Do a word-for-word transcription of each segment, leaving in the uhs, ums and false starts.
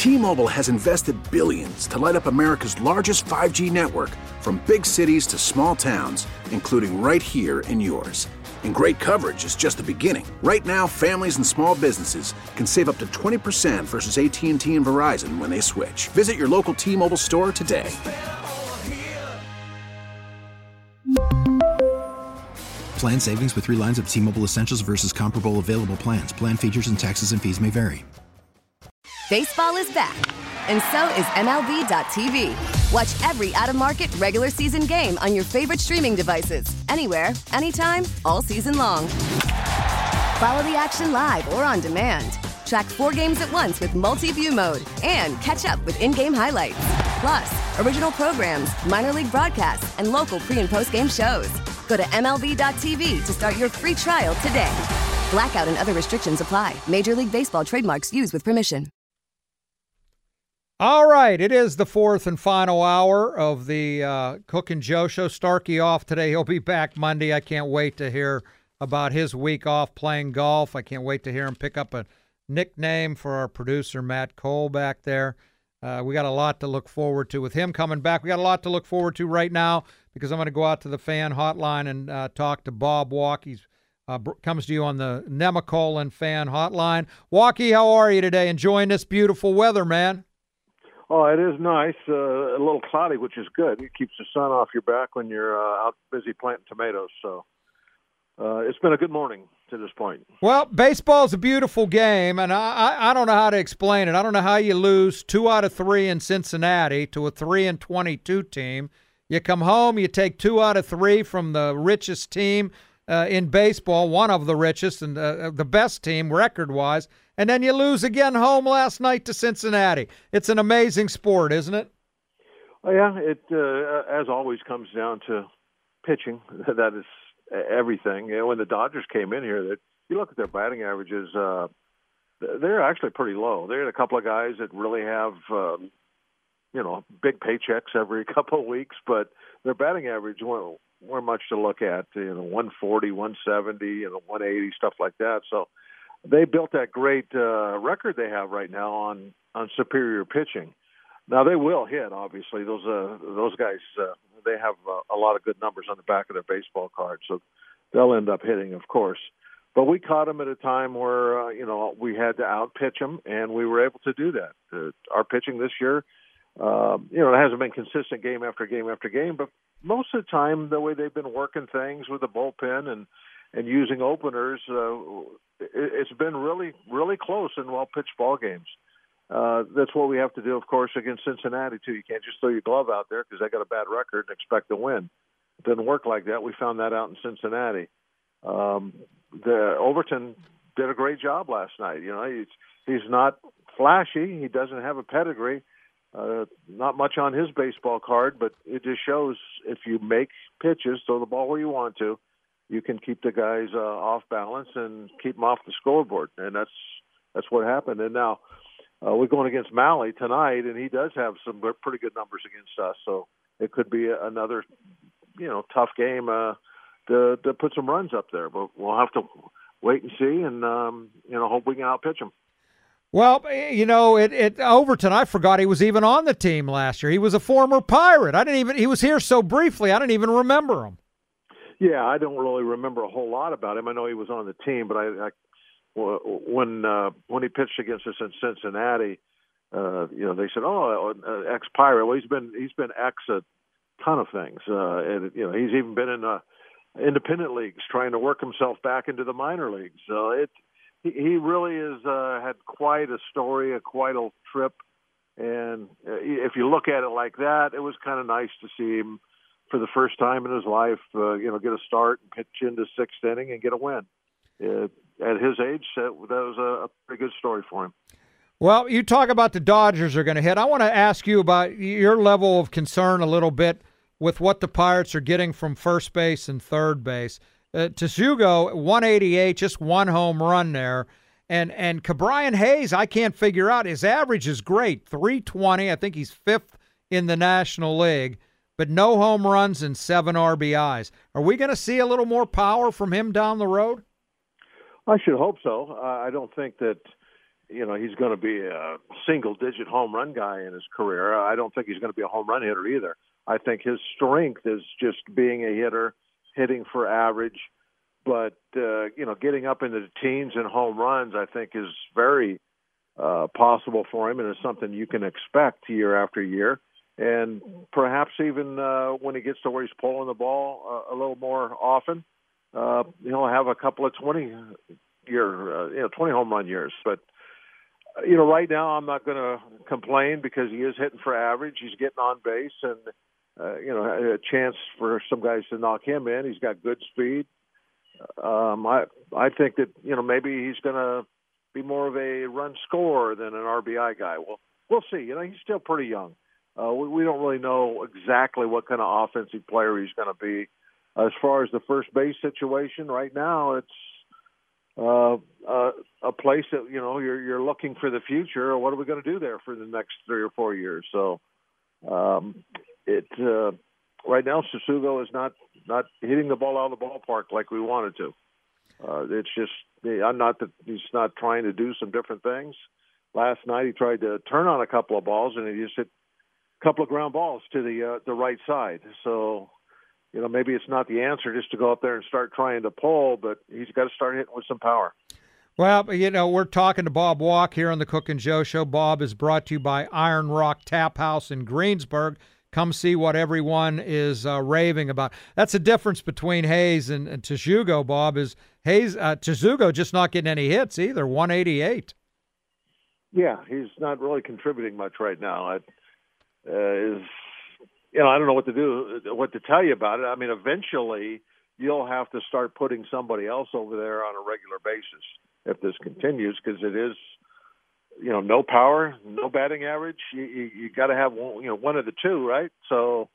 T-Mobile has invested billions to light up America's largest five G network, from big cities to small towns, including right here in yours. And great coverage is just the beginning. Right now, families and small businesses can save up to twenty percent versus A T and T and Verizon when they switch. Visit your local T-Mobile store today. Plan savings with three lines of T-Mobile Essentials versus comparable available plans. Plan features and taxes and fees may vary. Baseball is back, and so is M L B dot T V. Watch every out-of-market regular season game on your favorite streaming devices, anywhere, anytime, all season long. Follow the action live or on demand. Track four games at once with multi-view mode and catch up with in-game highlights. Plus, original programs, minor league broadcasts, and local pre- and post-game shows. Go to M L B dot T V to start your free trial today. Blackout and other restrictions apply. Major League Baseball trademarks used with permission. All right, it is the fourth and final hour of the uh, Cook and Joe show. Starkey off today. He'll be back Monday. I can't wait to hear about his week off playing golf. I can't wait to hear him pick up a nickname for our producer, Matt Cole, back there. Uh, we got a lot to look forward to with him coming back. We got a lot to look forward to right now because I'm going to go out to the fan hotline and uh, talk to Bob Walk. He's uh, comes to you on the Nemacolin fan hotline. Walkie, how are you today? Enjoying this beautiful weather, man? Oh, it is nice. Uh, a little cloudy, which is good. It keeps the sun off your back when you're uh, out busy planting tomatoes. So uh, it's been a good morning to this point. Well, baseball's a beautiful game, and I, I, I don't know how to explain it. I don't know how you lose two out of three in Cincinnati to a three and twenty-two team. You come home, you take two out of three from the richest team uh, in baseball, one of the richest and uh, the best team record-wise, and then you lose again home last night to Cincinnati. It's an amazing sport, isn't it? Oh, yeah, it, uh, as always, comes down to pitching. That is everything. You know, when the Dodgers came in here, that you look at their batting averages, uh, they're actually pretty low. They're a couple of guys that really have, um, you know, big paychecks every couple of weeks, but their batting average weren't, weren't much to look at. You know, one forty, one seventy, you know, one eighty, stuff like that. So they built that great uh, record they have right now on, on superior pitching. Now they will hit. Obviously, those uh, those guys uh, they have uh, a lot of good numbers on the back of their baseball cards, so they'll end up hitting, of course. But we caught them at a time where uh, you know we had to outpitch them, and we were able to do that. Uh, our pitching this year, uh, you know, it hasn't been consistent game after game after game, but most of the time, the way they've been working things with the bullpen and and using openers, uh, it, it's been really really close and well pitched ball games. Uh, that's what we have to do, of course, against Cincinnati, too. You can't just throw your glove out there because they got a bad record and expect to win. It doesn't work like that. We found that out in Cincinnati. Um, the Overton did a great job last night. You know, he's he's not flashy. He doesn't have a pedigree. Uh, not much on his baseball card, but it just shows if you make pitches, throw the ball where you want to, you can keep the guys uh, off balance and keep them off the scoreboard. And that's that's what happened. And now, Uh, we're going against Malley tonight, and he does have some pretty good numbers against us. So it could be another, you know, tough game uh, to to put some runs up there. But we'll have to wait and see, and um, you know, hope we can outpitch them. Well, you know, it, it Overton. I forgot he was even on the team last year. He was a former Pirate. I didn't even. He was here so briefly. I didn't even remember him. Yeah, I don't really remember a whole lot about him. I know he was on the team, but I. I When uh, when he pitched against us in Cincinnati, uh, you know, they said, "Oh, uh, ex-Pirate." Well, he's been he's been ex a ton of things, uh, and you know, he's even been in uh, independent leagues trying to work himself back into the minor leagues. So it he, he really has uh, had quite a story, a quite a trip, and uh, if you look at it like that, it was kind of nice to see him for the first time in his life, uh, you know, get a start and pitch into sixth inning and get a win. Uh, At his age, that was a pretty good story for him. Well, you talk about the Dodgers are going to hit. I want to ask you about your level of concern a little bit with what the Pirates are getting from first base and third base. Uh, Tsugo, one eighty-eight, just one home run there. And and Cabrian Hayes, I can't figure out. His average is great, three twenty. I think he's fifth in the National League, but no home runs and seven R B Is. Are we going to see a little more power from him down the road? I should hope so. Uh, I don't think that you know, he's going to be a single-digit home run guy in his career. I don't think he's going to be a home run hitter either. I think his strength is just being a hitter, hitting for average. But, uh, you know, getting up into the teens and home runs, I think, is very uh, possible for him, and is something you can expect year after year. And perhaps even uh, when he gets to where he's pulling the ball uh, a little more often, uh, he'll have a couple of twenty-year, uh, you know, twenty home run years. But, you know, right now I'm not going to complain because he is hitting for average. He's getting on base, and, uh, you know, a chance for some guys to knock him in. He's got good speed. Um, I I think that, you know, maybe he's going to be more of a run scorer than an R B I guy. Well, we'll see. You know, he's still pretty young. Uh, we, we don't really know exactly what kind of offensive player he's going to be. As far as the first base situation, right now it's uh, uh, a place that, you know, you're you're looking for the future. What are we going to do there for the next three or four years? So um, it uh, right now, Tsutsugo is not. not hitting the ball out of the ballpark like we wanted to. Uh, it's just, I'm not that he's not trying to do some different things. Last night he tried to turn on a couple of balls and he just hit a couple of ground balls to the uh, the right side. So, you know, maybe it's not the answer just to go up there and start trying to pull, but he's got to start hitting with some power. Well, you know, we're talking to Bob Walk here on the Cook and Joe Show. Bob is brought to you by Iron Rock Tap House in Greensburg. Come see what everyone is uh, raving about. That's the difference between Hayes and, and Tsutsugo, Bob, is Hayes, uh, Tsutsugo just not getting any hits either, one eighty-eight. Yeah, he's not really contributing much right now. It uh, is, you know, I don't know what to do, what to tell you about it. I mean, eventually you'll have to start putting somebody else over there on a regular basis if this continues, because it is, you know, no power, no batting average. You, you, you got to have one, you know, one of the two, right? So,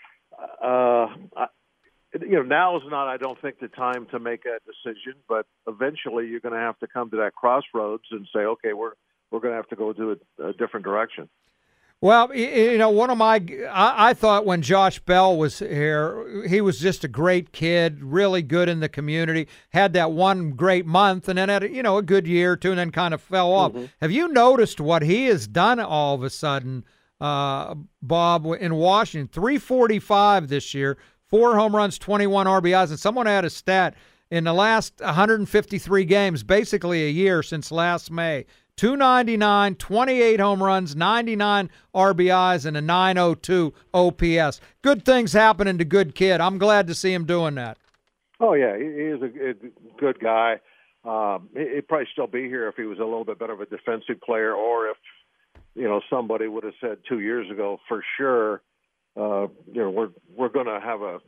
uh, I, you know, now is not, I don't think, the time to make that decision. But eventually, you're going to have to come to that crossroads and say, okay, we're we're going to have to go do a, a different direction. Well, you know, one of my, I, I thought when Josh Bell was here, he was just a great kid, really good in the community, had that one great month, and then had, you know, a good year or two, and then kind of fell off. Mm-hmm. Have you noticed what he has done all of a sudden, uh, Bob, in Washington? three forty-five this year, four home runs, twenty-one R B Is, and someone had a stat in the last one hundred fifty-three games, basically a year since last May, two ninety-nine, twenty-eight home runs, ninety-nine R B Is, and a nine oh two O P S. Good things happening to good kid. I'm glad to see him doing that. Oh, yeah, he, he is a, a good guy. Um, he'd probably still be here if he was a little bit better of a defensive player, or if, you know, somebody would have said two years ago for sure, uh, you know, we're we're going to have a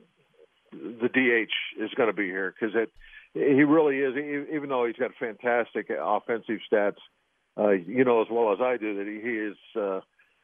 the D H is going to be here, because it he really is. Even though he's got fantastic offensive stats, uh, you know as well as I do that he, he is uh,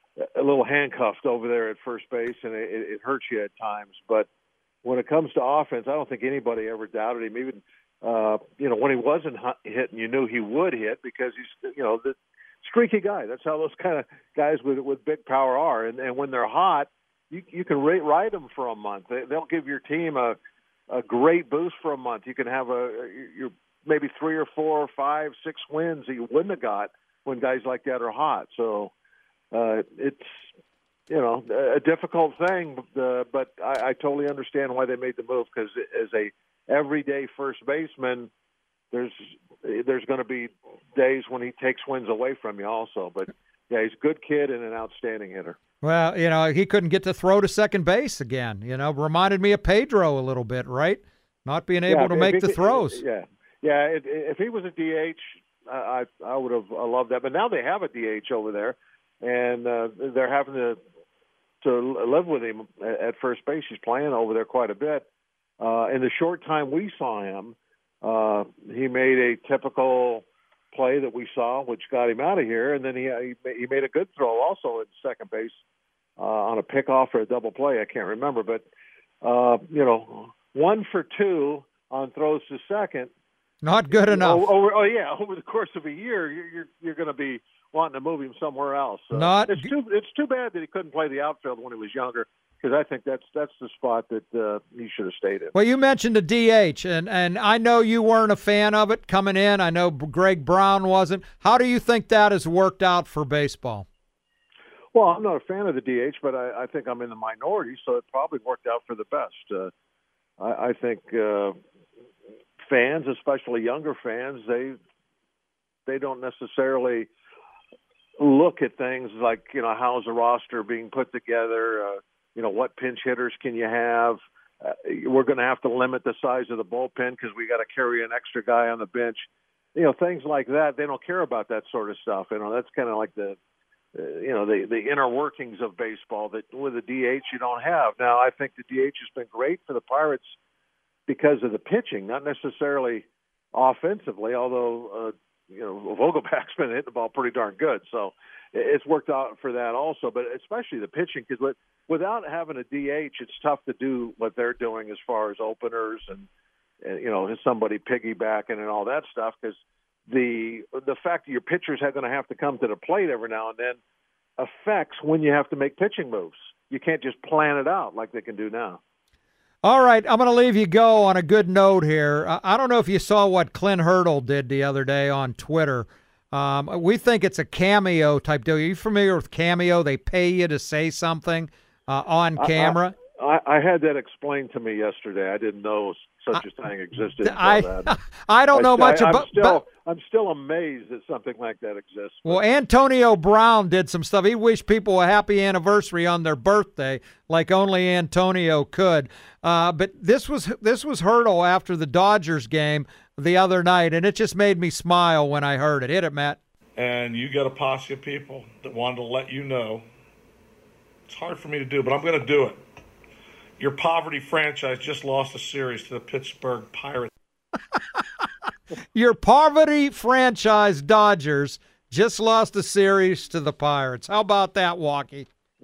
a little handcuffed over there at first base, and it, it hurts you at times. But when it comes to offense, I don't think anybody ever doubted him. Even uh, you know when he wasn't hitting, you knew he would hit, because he's you know the streaky guy. That's how those kind of guys with with big power are. And, and when they're hot, you you can ride them for a month. They, they'll give your team a a great boost for a month. You can have a your maybe three or four or five, six wins that you wouldn't have got when guys like that are hot. So uh, it's you know a difficult thing, uh, but I, I totally understand why they made the move, because as a everyday first baseman, there's there's going to be days when he takes wins away from you also. But yeah, he's a good kid and an outstanding hitter. Well, you know, he couldn't get to throw to second base again. You know, reminded me of Pedro a little bit, right? Not being able yeah, to make he, the throws. Yeah, yeah. If, if he was a D H, I I would have loved that. But now they have a D H over there, and uh, they're having to to live with him at first base. He's playing over there quite a bit. Uh, in the short time we saw him, uh, he made a typical play that we saw, which got him out of here, and then he he made a good throw also at second base uh, on a pickoff or a double play. I can't remember, but uh, you know, one for two on throws to second. Not good enough. Oh, over, oh yeah, over the course of a year, you're you're, you're going to be wanting to move him somewhere else. So Not it's too it's too bad that he couldn't play the outfield when he was younger. because I think that's that's the spot that uh, he should have stayed in. Well, you mentioned the D H, and, and I know you weren't a fan of it coming in. I know Greg Brown wasn't. How do you think that has worked out for baseball? Well, I'm not a fan of the D H, but I, I think I'm in the minority, so it probably worked out for the best. Uh, I, I think uh, fans, especially younger fans, they they don't necessarily look at things like, you know, how's the roster being put together, uh, you know, what pinch hitters can you have? Uh, we're going to have to limit the size of the bullpen because we got to carry an extra guy on the bench. You know, things like that. They don't care about that sort of stuff. You know, that's kind of like the, uh, you know, the, the inner workings of baseball that with the D H you don't have. Now, I think the D H has been great for the Pirates because of the pitching, not necessarily offensively, although, uh, you know, Vogelback's been hitting the ball pretty darn good. So it's worked out for that also, but especially the pitching, because without having a D H, it's tough to do what they're doing as far as openers and, and you know, somebody piggybacking and all that stuff, because the the fact that your pitchers are going to have to come to the plate every now and then affects when you have to make pitching moves. You can't just plan it out like they can do now. All right, I'm going to leave you go on a good note here. I don't know if you saw what Clint Hurdle did the other day on Twitter. Um, we think it's a cameo type deal. Are you familiar with Cameo? They pay you to say something uh, on camera. I, I, I had that explained to me yesterday. I didn't know such a thing existed. I, that. I don't know I, much I, about I'm still, but, I'm still amazed that something like that exists. Well, Antonio Brown did some stuff. He wished people a happy anniversary on their birthday, like only Antonio could. Uh, but this was this was Hurdle after the Dodgers game the other night, and it just made me smile when I heard it. Hit it, Matt. And you got a posse of people that wanted to let you know. It's hard for me to do, but I'm going to do it. Your poverty franchise just lost a series to the Pittsburgh Pirates. Your poverty franchise Dodgers just lost a series to the Pirates. How about that, Walkie?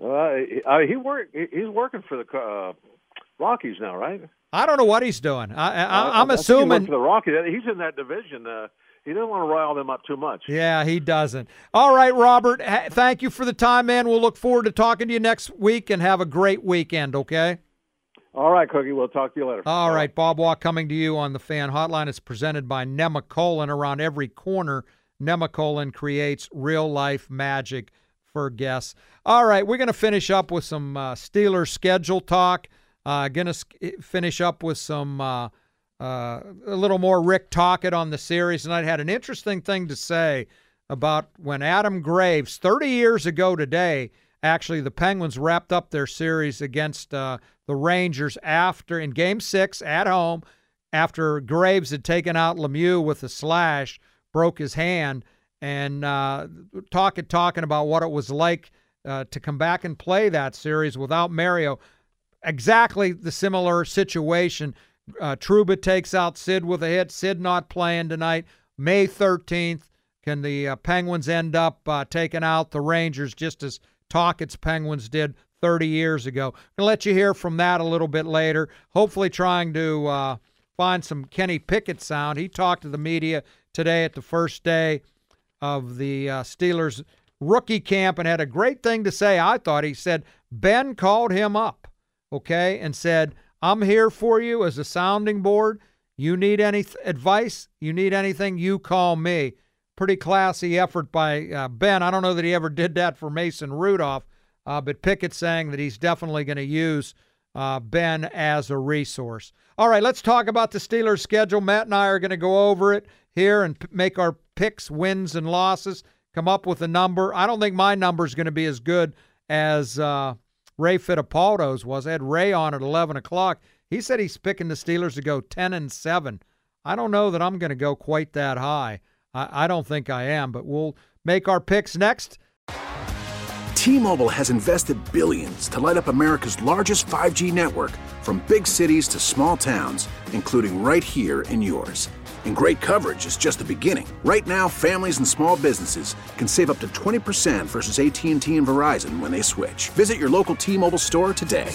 Uh, he work. He's working for the uh, Rockies now, right? I don't know what he's doing. I, I, I'm I assuming for the Rockies. He's in that division. Uh, he doesn't want to rile them up too much. Yeah, he doesn't. All right, Robert. Ha- thank you for the time, man. We'll look forward to talking to you next week, and have a great weekend. Okay. All right, Cookie. We'll talk to you later. All right, Bob Walk coming to you on the Fan Hotline is presented by Nemacolin. Around every corner, Nemacolin creates real-life magic for guests. All right, we're going to finish up with some uh, Steelers schedule talk. Uh, going to finish up with some uh, uh, a little more Rick Tocchet on the series. And I had an interesting thing to say about when Adam Graves, thirty years ago today, actually the Penguins wrapped up their series against uh, the Rangers after in Game Six at home, after Graves had taken out Lemieux with a slash, broke his hand, and uh, Tocchet talking about what it was like uh, to come back and play that series without Mario. Exactly the similar situation. Uh, Trouba takes out Sid with a hit. Sid not playing tonight. May thirteenth, can the uh, Penguins end up uh, taking out the Rangers just as Tocchet's Penguins did thirty years ago? I'm going to let you hear from that a little bit later, hopefully trying to uh, find some Kenny Pickett sound. He talked to the media today at the first day of the uh, Steelers rookie camp and had a great thing to say. I thought he said Ben called him up, okay, and said, I'm here for you as a sounding board. You need any th- advice, you need anything, you call me. Pretty classy effort by uh, Ben. I don't know that he ever did that for Mason Rudolph, uh, but Pickett's saying that he's definitely going to use uh, Ben as a resource. All right, let's talk about the Steelers' schedule. Matt and I are going to go over it here and p- make our picks, wins and losses, come up with a number. I don't think my number is going to be as good as uh, Ray Fittipaldo's was. I had Ray on at eleven o'clock. He said he's picking the Steelers to go ten and seven. I don't know that I'm going to go quite that high. I, I don't think I am, but we'll make our picks next. T-Mobile has invested billions to light up America's largest five G network, from big cities to small towns, including right here in yours. And great coverage is just the beginning. Right now, families and small businesses can save up to twenty percent versus A T and T and Verizon when they switch. Visit your local T-Mobile store today.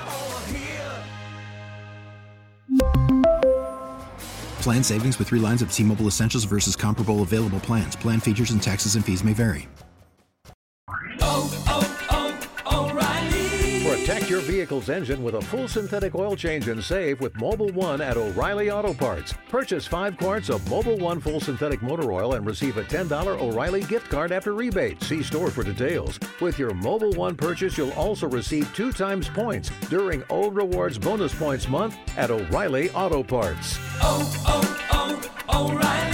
Plan savings with three lines of T-Mobile Essentials versus comparable available plans. Plan features and taxes and fees may vary. Oh, oh, oh, O'Reilly. For a Protect your vehicle's engine with a full synthetic oil change and save with Mobil one at O'Reilly Auto Parts. Purchase five quarts of Mobil one full synthetic motor oil and receive a ten dollars O'Reilly gift card after rebate. See store for details. With your Mobil one purchase, you'll also receive two times points during O Rewards Bonus Points Month at O'Reilly Auto Parts. Oh, oh, oh, O'Reilly.